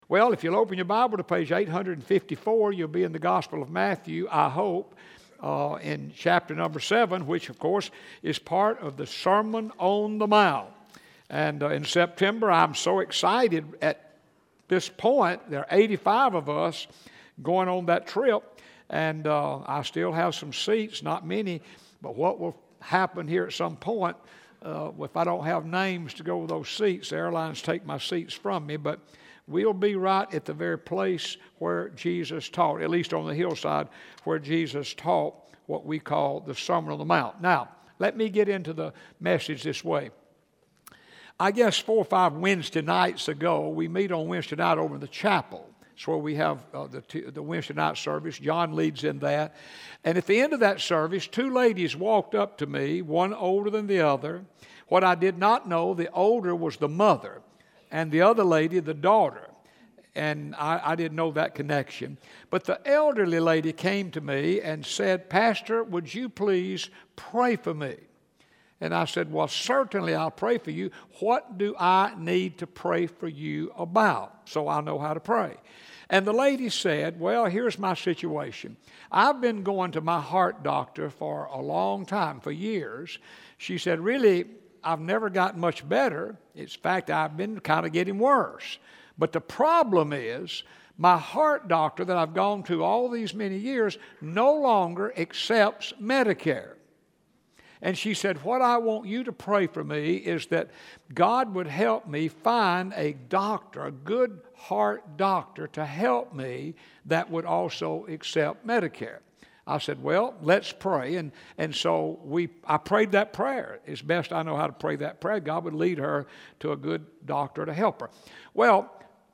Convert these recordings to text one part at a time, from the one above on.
Well, if you'll open your Bible to page 854, you'll be in the Gospel of Matthew, I hope, in chapter number 7, which, of course, is part of the Sermon on the Mount. And in September, I'm so excited at this point. There are 85 of us going on that trip, and I still have some seats, not many, but what will happen here at some point, if I don't have names to go with those seats, the airlines take my seats from me, but we'll be right at the very place where Jesus taught, at least on the hillside, where Jesus taught what we call the Sermon on the Mount. Now, let me get into the message this way. I guess 4 or 5 Wednesday nights ago, we meet on Wednesday night over in the chapel. It's where we have the Wednesday night service. John leads in that. And at the end of that service, 2 ladies walked up to me, one older than the other. What I did not know, the older was the mother, and the other lady, the daughter. And I didn't know that connection. But the elderly lady came to me and said, "Pastor, would you please pray for me?" And I said, "Well, certainly I'll pray for you. What do I need to pray for you about so I know how to pray?" And the lady said, "Well, here's my situation. I've been going to my heart doctor for a long time, for years." She said, "Really, I've never gotten much better. In fact, I've been kind of getting worse. But the problem is, my heart doctor that I've gone to all these many years no longer accepts Medicare." And she said, "What I want you to pray for me is that God would help me find a doctor, a good heart doctor, to help me that would also accept Medicare." I said, "Well, let's pray." And so I prayed that prayer as best I know how to pray that prayer. God would lead her to a good doctor to help her. Well,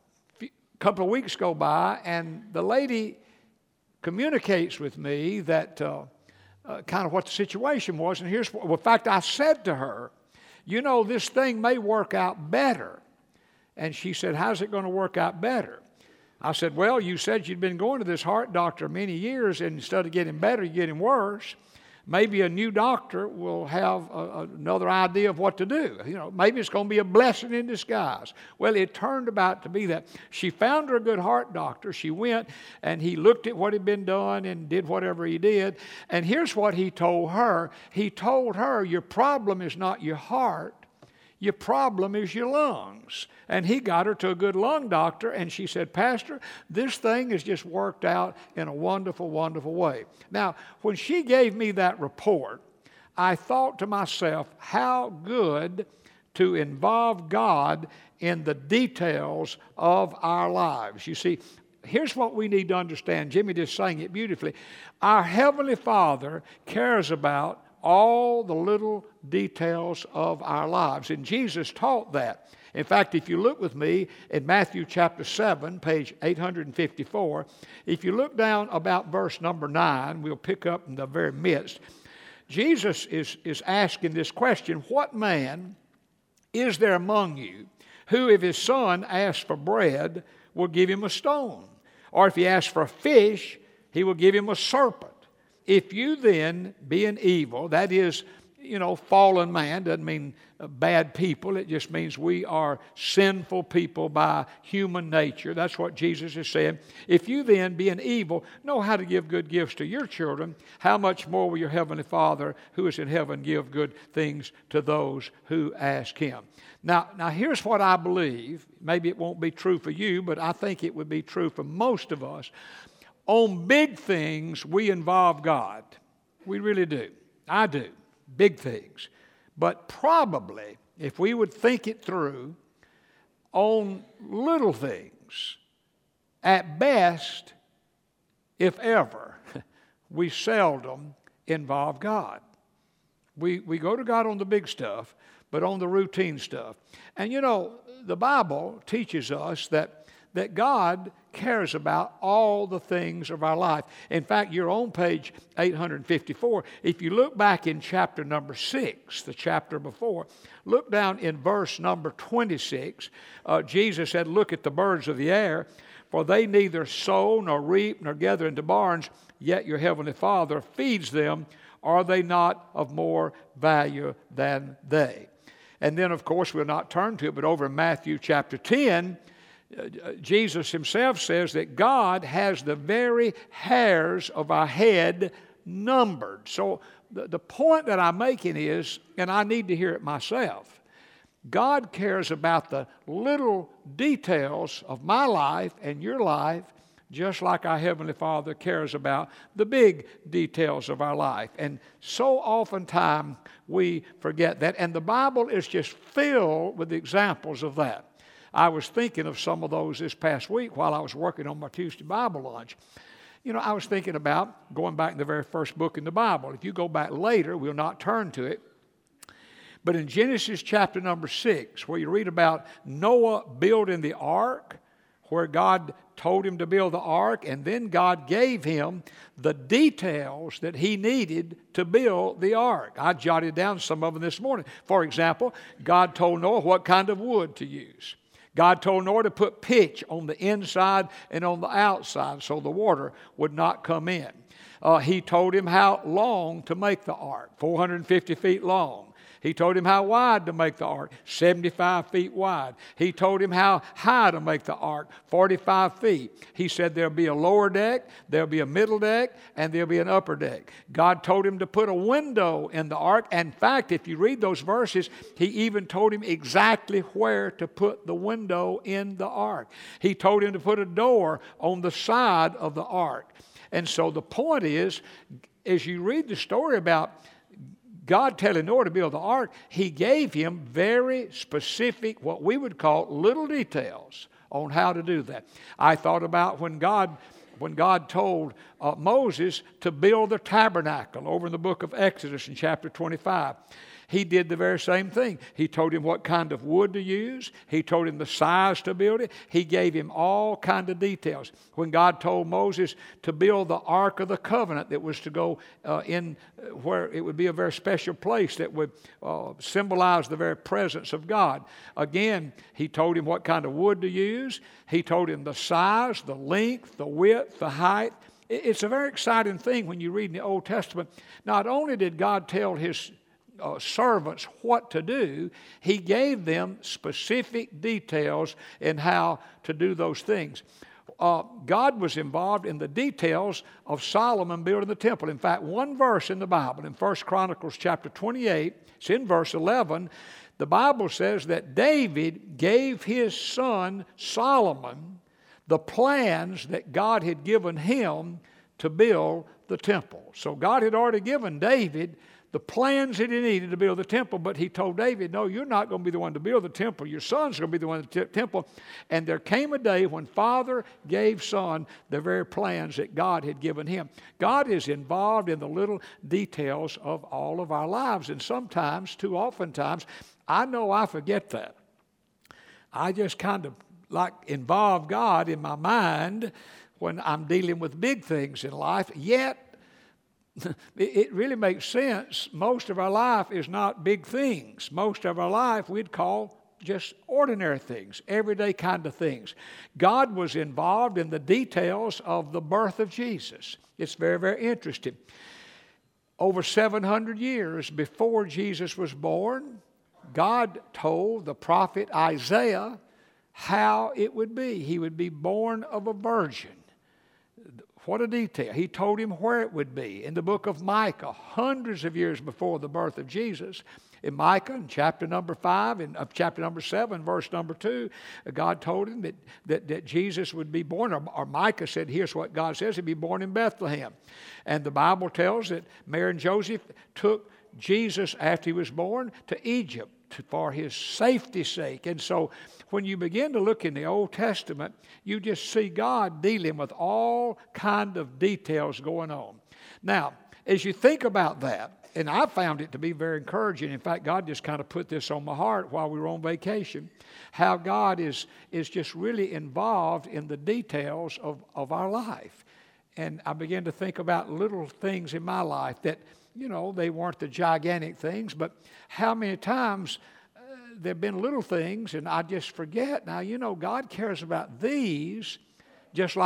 a couple of weeks go by, and the lady communicates with me that kind of what the situation was. And here's what, in fact, I said to her, "You know, this thing may work out better." And she said, "How's it going to work out better?" I said, "Well, you said you'd been going to this heart doctor many years, and instead of getting better, you're getting worse. Maybe a new doctor will have another idea of what to do. You know, maybe it's going to be a blessing in disguise." Well, it turned about to be that. She found her a good heart doctor. She went, and he looked at what had been done and did whatever he did. And here's what he told her. He told her, "Your problem is not your heart. Your problem is your lungs." And he got her to a good lung doctor, and she said, "Pastor, this thing has just worked out in a wonderful, wonderful way." Now, when she gave me that report, I thought to myself, how good to involve God in the details of our lives. You see, here's what we need to understand. Jimmy just sang it beautifully. Our Heavenly Father cares about all the little details of our lives. And Jesus taught that. In fact, if you look with me in Matthew chapter 7, page 854, if you look down about verse number 9, we'll pick up in the very midst. Jesus is asking this question: "What man is there among you who, if his son asks for bread, will give him a stone? Or if he asks for a fish, he will give him a serpent? If you then, being evil," that is, you know, fallen man, doesn't mean bad people. It just means we are sinful people by human nature. That's what Jesus is saying. "If you then, being evil, know how to give good gifts to your children, how much more will your heavenly Father who is in heaven give good things to those who ask him?" Now here's what I believe. Maybe it won't be true for you, but I think it would be true for most of us. On big things, we involve God. We really do. I do. Big things. But probably, if we would think it through, on little things, at best, if ever, we seldom involve God. We go to God on the big stuff, but on the routine stuff. And you know, the Bible teaches us that God cares about all the things of our life. In fact, you're on page 854. If you look back in chapter number 6, the chapter before, look down in verse number 26. Jesus said, "Look at the birds of the air, for they neither sow nor reap nor gather into barns, yet your heavenly Father feeds them. Are they not of more value than they?" And then, of course, we'll not turn to it, but over in Matthew chapter 10, Jesus himself says that God has the very hairs of our head numbered. So the point that I'm making is, and I need to hear it myself, God cares about the little details of my life and your life, just like our Heavenly Father cares about the big details of our life. And so oftentimes we forget that. And the Bible is just filled with examples of that. I was thinking of some of those this past week while I was working on my Tuesday Bible lunch. You know, I was thinking about going back in the very first book in the Bible. If you go back later, we'll not turn to it. But in Genesis chapter number 6, where you read about Noah building the ark, where God told him to build the ark, and then God gave him the details that he needed to build the ark. I jotted down some of them this morning. For example, God told Noah what kind of wood to use. God told Noah to put pitch on the inside and on the outside so the water would not come in. He told him how long to make the ark, 450 feet long. He told him how wide to make the ark, 75 feet wide. He told him how high to make the ark, 45 feet. He said there'll be a lower deck, there'll be a middle deck, and there'll be an upper deck. God told him to put a window in the ark. In fact, if you read those verses, he even told him exactly where to put the window in the ark. He told him to put a door on the side of the ark. And so the point is, as you read the story about God telling Noah to build the ark, he gave him very specific, what we would call little details on how to do that. I thought about when God told Moses to build the tabernacle over in the book of Exodus in chapter 25. He did the very same thing. He told him what kind of wood to use. He told him the size to build it. He gave him all kinds of details. When God told Moses to build the Ark of the Covenant that was to go in where it would be a very special place that would symbolize the very presence of God. Again, he told him what kind of wood to use. He told him the size, the length, the width, the height. It's a very exciting thing when you read in the Old Testament. Not only did God tell his servants what to do, he gave them specific details in how to do those things. God was involved in the details of Solomon building the temple. In fact, one verse in the Bible, in 1 Chronicles chapter 28, it's in verse 11, the Bible says that David gave his son Solomon the plans that God had given him to build the temple. So God had already given David the plans that he needed to build the temple, but he told David, no, you're not going to be the one to build the temple. Your son's going to be the one to build the temple. And there came a day when father gave son the very plans that God had given him. God is involved in the little details of all of our lives. And sometimes, too oftentimes, I know I forget that. I just kind of like involve God in my mind when I'm dealing with big things in life, yet it really makes sense. Most of our life is not big things. Most of our life we'd call just ordinary things, everyday kind of things. God was involved in the details of the birth of Jesus. It's very, very interesting. Over 700 years before Jesus was born, God told the prophet Isaiah how it would be. He would be born of a virgin. What a detail. He told him where it would be. In the book of Micah, hundreds of years before the birth of Jesus, in Micah, in chapter number 5, in chapter number 7, verse number 2, God told him that Jesus would be born, or Micah said, here's what God says, he'd be born in Bethlehem. And the Bible tells that Mary and Joseph took Jesus after he was born to Egypt for his safety's sake. And so when you begin to look in the Old Testament, you just see God dealing with all kind of details going on. Now, as you think about that, and I found it to be very encouraging. In fact, God just kind of put this on my heart while we were on vacation, how God is just really involved in the details of our life. And I began to think about little things in my life that, you know, they weren't the gigantic things, but how many times there have been little things and I just forget. Now, you know, God cares about these just like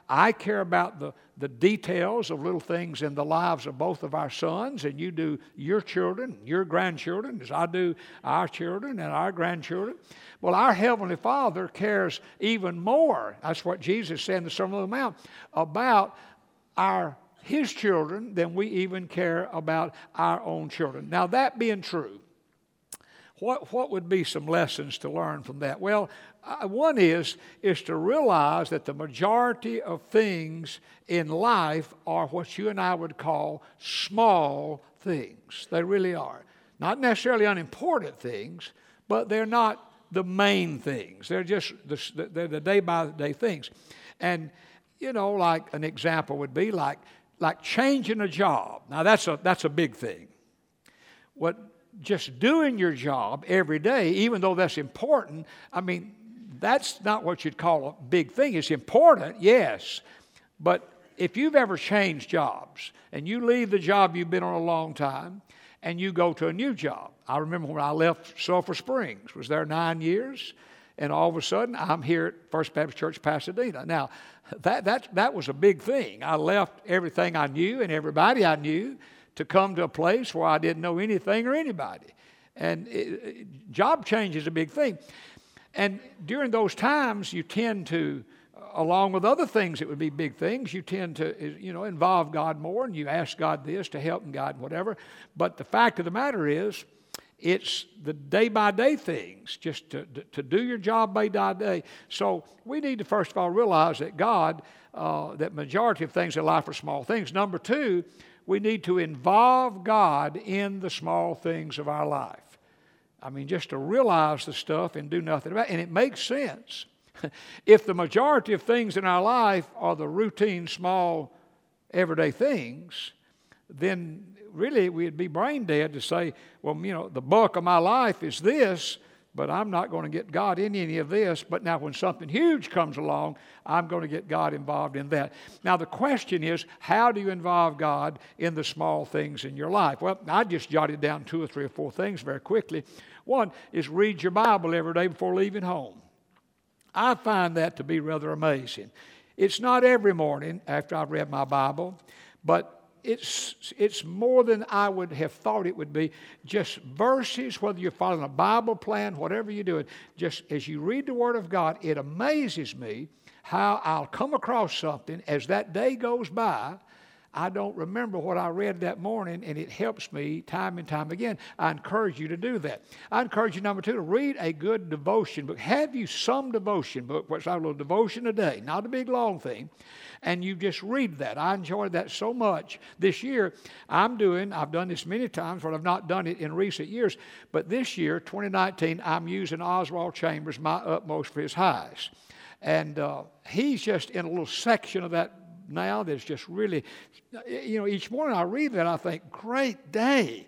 I care about the details of little things in the lives of both of our sons, and you do your children, your grandchildren, as I do our children and our grandchildren. Well, our Heavenly Father cares even more. That's what Jesus said in the Sermon on the Mount about His children than we even care about our own children. Now, that being true, what would be some lessons to learn from that? Well, one is to realize that the majority of things in life are what you and I would call small things. They really are. Not necessarily unimportant things, but they're not the main things. They're just they're the day-by-day things. And, like an example would be like changing a job. Now, that's a big thing. Just doing your job every day, even though that's important, that's not what you'd call a big thing. It's important, yes. But if you've ever changed jobs and you leave the job you've been on a long time and you go to a new job. I remember when I left Sulphur Springs, was there 9 years, and all of a sudden I'm here at First Baptist Church, Pasadena. Now, that was a big thing. I left everything I knew and everybody I knew to come to a place where I didn't know anything or anybody. And job change is a big thing. And during those times, you tend to, along with other things that would be big things, you tend to, involve God more, and you ask God this to help and God whatever. But the fact of the matter is, it's the day-by-day things, just to do your job day by day. So we need to, first of all, realize that God, that majority of things in life are small things. Number two, we need to involve God in the small things of our life. Just to realize the stuff and do nothing about it. And it makes sense. If the majority of things in our life are the routine, small, everyday things, then really we'd be brain dead to say, well, the bulk of my life is this, but I'm not going to get God in any of this. But now when something huge comes along, I'm going to get God involved in that. Now the question is, how do you involve God in the small things in your life? Well, I just jotted down 2 or 3 or 4 things very quickly. One is read your Bible every day before leaving home. I find that to be rather amazing. It's not every morning after I've read my Bible, but it's more than I would have thought it would be. Just verses, whether you're following a Bible plan, whatever you're doing, just as you read the Word of God, it amazes me how I'll come across something as that day goes by. I don't remember what I read that morning, and it helps me time and time again. I encourage you to do that. I encourage you, number 2, to read a good devotion book. Have you some devotion book, what's our little devotion a day, not a big long thing, and you just read that. I enjoyed that so much. This year, I've done this many times, but I've not done it in recent years, but this year, 2019, I'm using Oswald Chambers, My Utmost for His Highest. And he's just in a little section of that now that's just really, each morning I read that, I think, great day.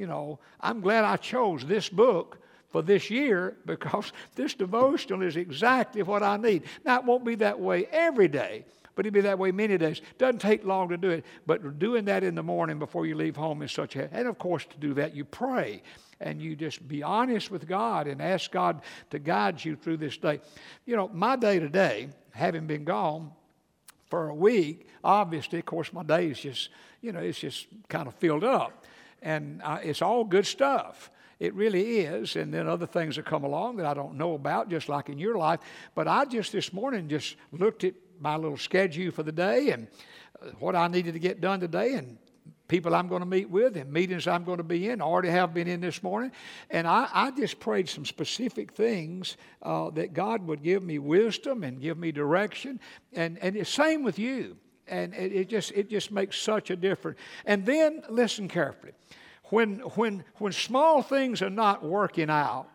I'm glad I chose this book for this year because this devotional is exactly what I need. Now, it won't be that way every day, but it'll be that way many days. Doesn't take long to do it, but doing that in the morning before you leave home is and of course to do that you pray. And you just be honest with God and ask God to guide you through this day. My day to day, having been gone for a week, obviously, of course, my day is just, it's just kind of filled up. And it's all good stuff. It really is. And then other things that come along that I don't know about, just like in your life. But I just this morning just looked at my little schedule for the day and what I needed to get done today and people I'm going to meet with and meetings I'm going to be in. I already have been in this morning. And I just prayed some specific things that God would give me wisdom and give me direction. And the same with you. And it just makes such a difference. And then listen carefully. When small things are not working out,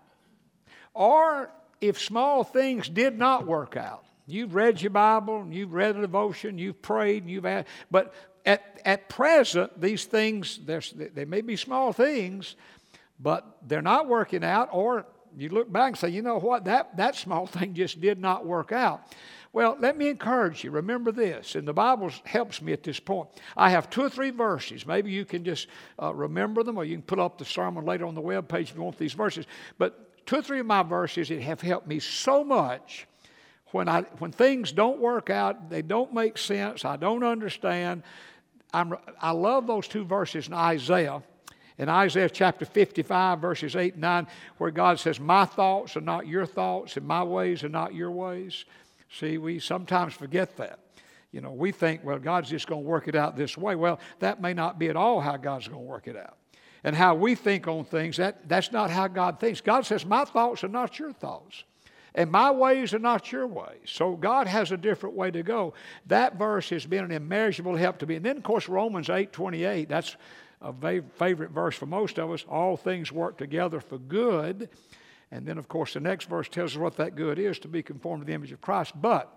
or if small things did not work out, you've read your Bible, and you've read a devotion, you've prayed, and you've asked, but at present, these things, they may be small things, but they're not working out, or you look back and say, you know what, that small thing just did not work out. Well, let me encourage you. Remember this, and the Bible helps me at this point. I have 2 or 3 verses. Maybe you can just remember them, or you can put up the sermon later on the web page if you want these verses. But 2 or 3 of my verses that have helped me so much when things don't work out, they don't make sense, I don't understand, I love those two verses in Isaiah. In Isaiah chapter 55, verses 8 and 9, where God says, my thoughts are not your thoughts, and my ways are not your ways. See, we sometimes forget that. We think, well, God's just going to work it out this way. Well, that may not be at all how God's going to work it out. And how we think on things, that's not how God thinks. God says, my thoughts are not your thoughts, and my ways are not your ways. So God has a different way to go. That verse has been an immeasurable help to me. And then, of course, Romans 8:28, that's a favorite verse for most of us. All things work together for good. And then, of course, the next verse tells us what that good is, to be conformed to the image of Christ. But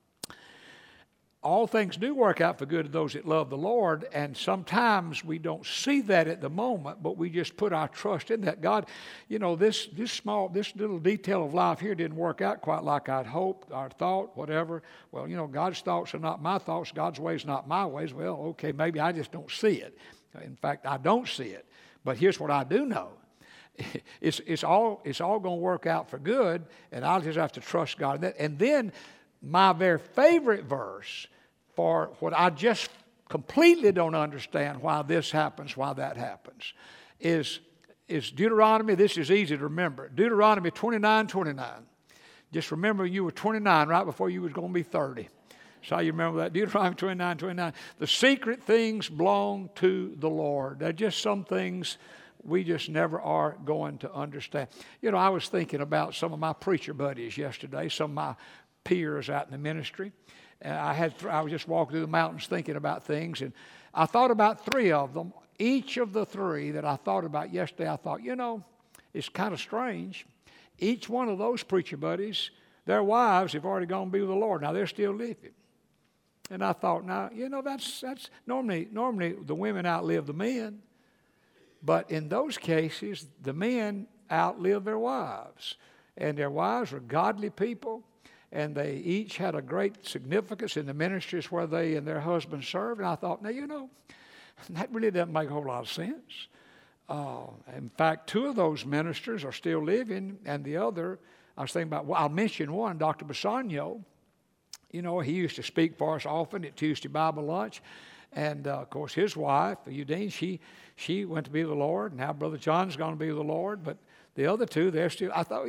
all things do work out for good to those that love the Lord, and sometimes we don't see that at the moment, but we just put our trust in that. God, this little detail of life here didn't work out quite like I'd hoped or thought, whatever. Well, God's thoughts are not my thoughts, God's ways are not my ways. Well, okay, maybe I just don't see it. In fact, I don't see it. But here's what I do know. It's all going to work out for good, and I'll just have to trust God in that. And then my very favorite verse for what I just completely don't understand why this happens, why that happens, is Deuteronomy. This is easy to remember. Deuteronomy 29:29. Just remember you were 29 right before you was going to be 30. So you remember that. Deuteronomy 29:29. The secret things belong to the Lord. They're just some things we just never are going to understand. I was thinking about some of my preacher buddies yesterday, some of my peers out in the ministry. And I was just walking through the mountains thinking about things, and I thought about three of them. Each of the three that I thought about yesterday, I thought, it's kind of strange. Each one of those preacher buddies, their wives have already gone to be with the Lord. Now they're still living. And I thought, now, that's normally the women outlive the men. But in those cases, the men outlive their wives. And their wives were godly people. And they each had a great significance in the ministries where they and their husbands served. And I thought, now, that really doesn't make a whole lot of sense. In fact, two of those ministers are still living. And the other, I was thinking about, I'll mention one, Dr. Bassanio. He used to speak for us often at Tuesday Bible lunch. And, of course, his wife, Eudine, she went to be with the Lord. Now Brother John's going to be with the Lord. But the other two, they're still, I thought,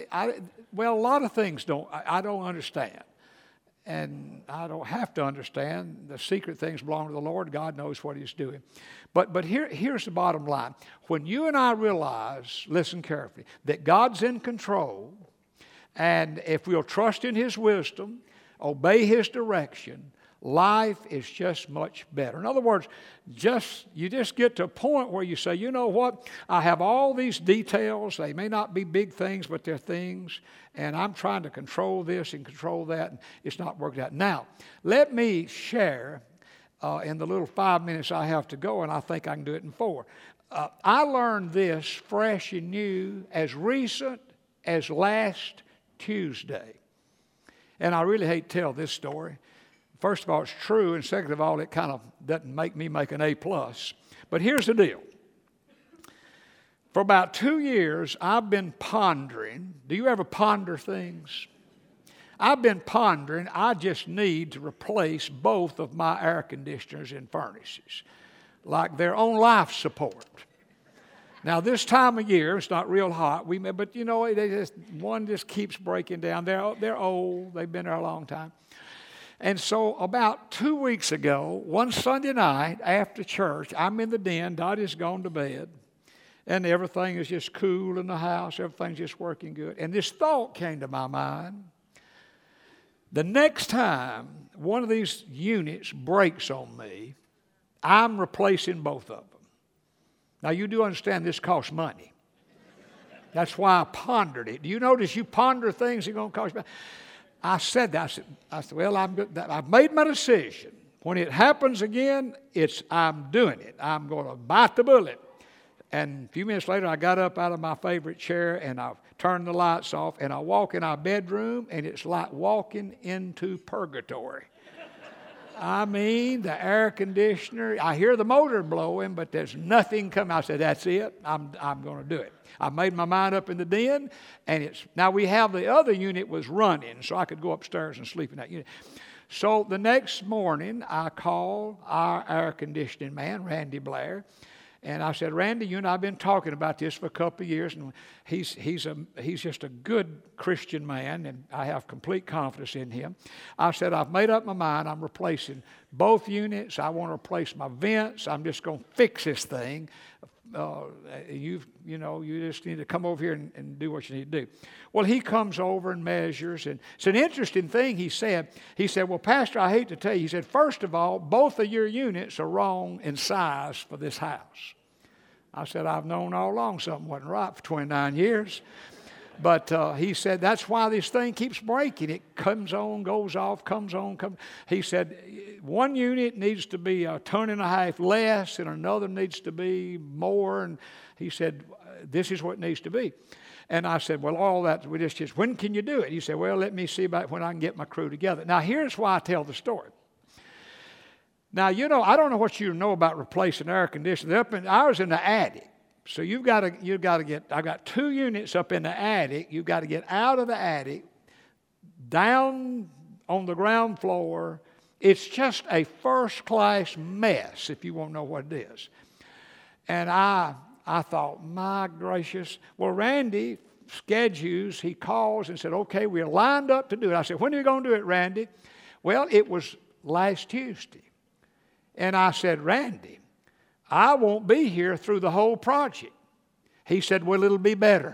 a lot of things I don't understand. And I don't have to understand. The secret things belong to the Lord. God knows what He's doing. But here's the bottom line. When you and I realize, listen carefully, that God's in control, and if we'll trust in His wisdom, obey His direction, life is just much better. In other words, you just get to a point where you say, you know what? I have all these details. They may not be big things, but they're things. And I'm trying to control this and control that, and it's not working out. Now, let me share in the little 5 minutes I have to go, and I think I can do it in 4. I learned this fresh and new, as recent as last Tuesday. And I really hate to tell this story. First of all, it's true, and second of all, it kind of doesn't make me make an A+. But here's the deal. For about 2 years, I've been pondering. Do you ever ponder things? I've been pondering, I just need to replace both of my air conditioners and furnaces, like their own life support. Now, this time of year, it's not real hot, but one just keeps breaking down. They're old. They've been there a long time. And so about 2 weeks ago, one Sunday night after church, I'm in the den, Dottie's gone to bed, and everything is just cool in the house. Everything's just working good. And this thought came to my mind. The next time one of these units breaks on me, I'm replacing both of them. Now, you do understand this costs money. That's why I pondered it. Do you notice you ponder things that are going to cost money? I said that. I said, well, I've made my decision. When it happens again, I'm doing it. I'm going to bite the bullet. And a few minutes later, I got up out of my favorite chair, and I turned the lights off, and I walk in our bedroom, and it's like walking into purgatory. I mean, the air conditioner, I hear the motor blowing, but there's nothing coming. I said, that's it. I'm going to do it. I made my mind up in the den, and now we have the other unit was running, so I could go upstairs and sleep in that unit. So the next morning, I called our air conditioning man, Randy Blair, and I said, Randy, you and I have been talking about this for a couple of years, and he's just a good Christian man, and I have complete confidence in him. I said, I've made up my mind. I'm replacing both units. I want to replace my vents. I'm just going to fix this thing. You just need to come over here and do what you need to do. Well, he comes over and measures, and it's an interesting thing he said. He said, well, Pastor, I hate to tell you. He said, first of all, both of your units are wrong in size for this house. I said, I've known all along something wasn't right for 29 years. But he said, that's why this thing keeps breaking. It comes on, goes off, comes on, comes. He said, one unit needs to be 1.5 tons less, and another needs to be more. And he said, this is what it needs to be. And I said, well, all that, we just when can you do it? He said, well, let me see about when I can get my crew together. Now, here's why I tell the story. Now, I don't know what you know about replacing air conditioning. I was in the attic. So you've got to get, I got 2 units up in the attic. You've got to get out of the attic, down on the ground floor. It's just a first-class mess, if you want to know what it is. And I thought, my gracious. Well, Randy schedules, he calls and said, okay, we're lined up to do it. I said, when are you going to do it, Randy? Well, it was last Tuesday. And I said, Randy, I won't be here through the whole project. He said, well, it'll be better.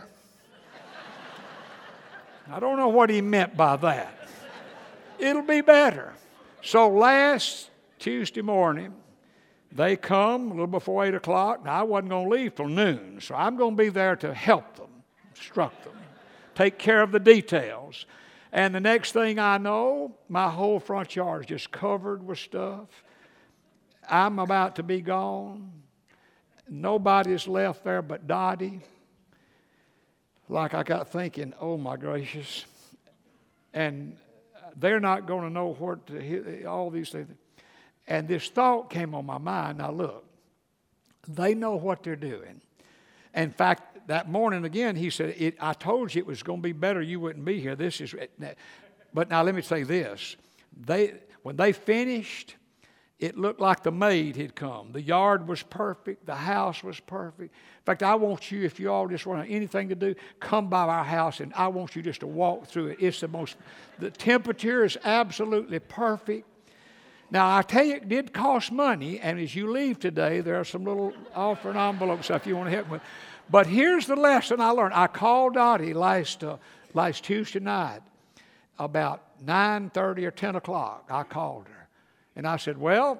I don't know what he meant by that. It'll be better. So last Tuesday morning, they come a little before 8 o'clock. Now, I wasn't going to leave till noon, so I'm going to be there to help them, instruct them, take care of the details. And the next thing I know, my whole front yard is just covered with stuff. I'm about to be gone. Nobody's left there but Dottie. Like I got thinking, oh my gracious. And they're not going to know what to, all these things. And this thought came on my mind. Now look, they know what they're doing. In fact, that morning again, he said, I told you it was going to be better. You wouldn't be here. But now let me say this. When they finished, it looked like the maid had come. The yard was perfect. The house was perfect. In fact, I want you, if you all just want anything to do, come by our house, and I want you just to walk through it. The temperature is absolutely perfect. Now, I tell you, it did cost money, and as you leave today, there are some little offering envelopes if you want to help with. But here's the lesson I learned. I called Dottie last Tuesday night about 9:30 or 10 o'clock. I called her. And I said, well,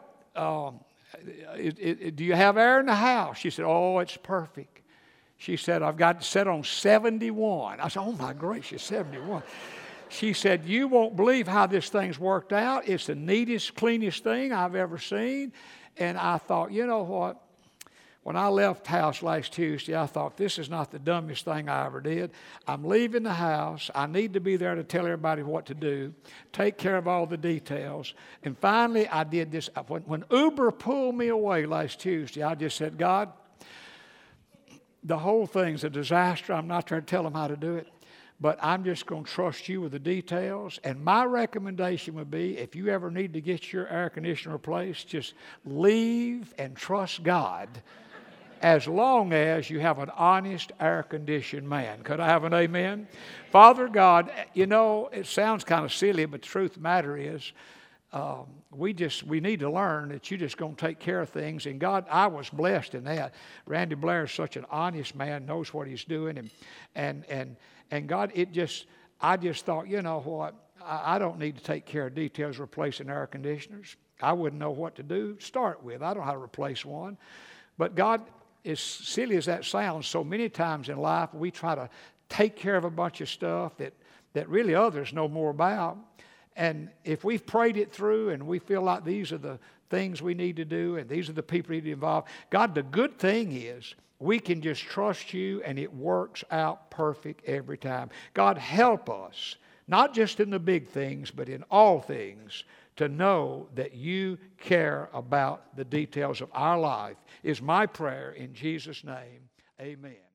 do you have air in the house? She said, oh, it's perfect. She said, I've got it set on 71. I said, oh, my gracious, 71. She said, you won't believe how this thing's worked out. It's the neatest, cleanest thing I've ever seen. And I thought, you know what? When I left house last Tuesday, I thought, this is not the dumbest thing I ever did. I'm leaving the house. I need to be there to tell everybody what to do, take care of all the details. And finally, I did this. When Uber pulled me away last Tuesday, I just said, God, the whole thing's a disaster. I'm not trying to tell them how to do it. But I'm just going to trust you with the details. And my recommendation would be, if you ever need to get your air conditioner replaced, just leave and trust God, as long as you have an honest air-conditioned man. Could I have an amen? Father God, it sounds kind of silly, but the truth of the matter is, we need to learn that you're just going to take care of things. And God, I was blessed in that. Randy Blair is such an honest man, knows what he's doing. And God, I just thought, you know what? I don't need to take care of details replacing air conditioners. I wouldn't know what to do to start with. I don't know how to replace one. But God, as silly as that sounds, so many times in life we try to take care of a bunch of stuff that really others know more about. And if we've prayed it through and we feel like these are the things we need to do and these are the people we need to involve, God, the good thing is we can just trust you and it works out perfect every time. God, help us, not just in the big things, but in all things, to know that you care about the details of our life is my prayer in Jesus' name. Amen.